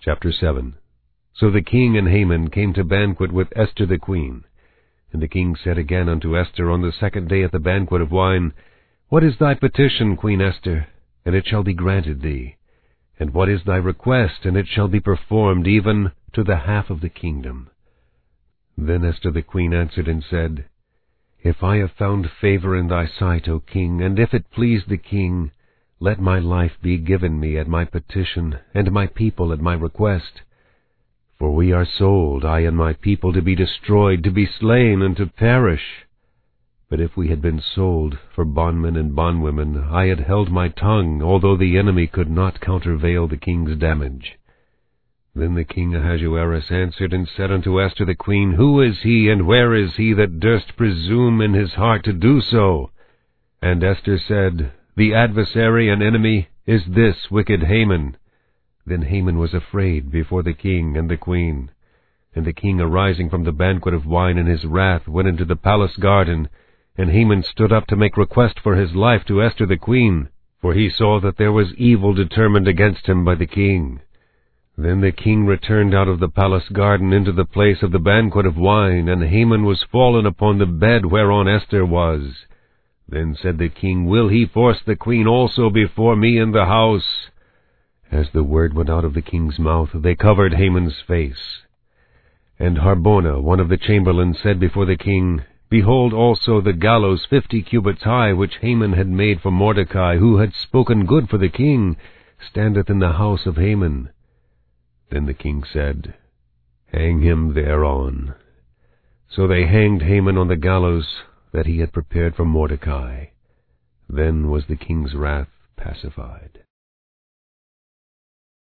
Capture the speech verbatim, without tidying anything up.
Chapter seven. So the king and Haman came to banquet with Esther the queen. And the king said again unto Esther on the second day at the banquet of wine, What is thy petition, Queen Esther? And it shall be granted thee. And what is thy request? And it shall be performed, even to the half of the kingdom. Then Esther the queen answered and said, If I have found favor in thy sight, O king, and if it please the king, let my life be given me at my petition, and my people at my request. For we are sold, I and my people, to be destroyed, to be slain, and to perish. But if we had been sold for bondmen and bondwomen, I had held my tongue, although the enemy could not countervail the king's damage. Then the king Ahasuerus answered and said unto Esther the queen, Who is he, and where is he that durst presume in his heart to do so? And Esther said, The adversary and enemy is this wicked Haman. Then Haman was afraid before the king and the queen. And the king, arising from the banquet of wine in his wrath, went into the palace garden. And Haman stood up to make request for his life to Esther the queen, for he saw that there was evil determined against him by the king. Then the king returned out of the palace garden into the place of the banquet of wine, and Haman was fallen upon the bed whereon Esther was. Then said the king, Will he force the queen also before me in the house? As the word went out of the king's mouth, they covered Haman's face. And Harbona, one of the chamberlains, said before the king, Behold also the gallows fifty cubits high, which Haman had made for Mordecai, who had spoken good for the king, standeth in the house of Haman. Then the king said, Hang him thereon. So they hanged Haman on the gallows that he had prepared for Mordecai. Then was the king's wrath pacified.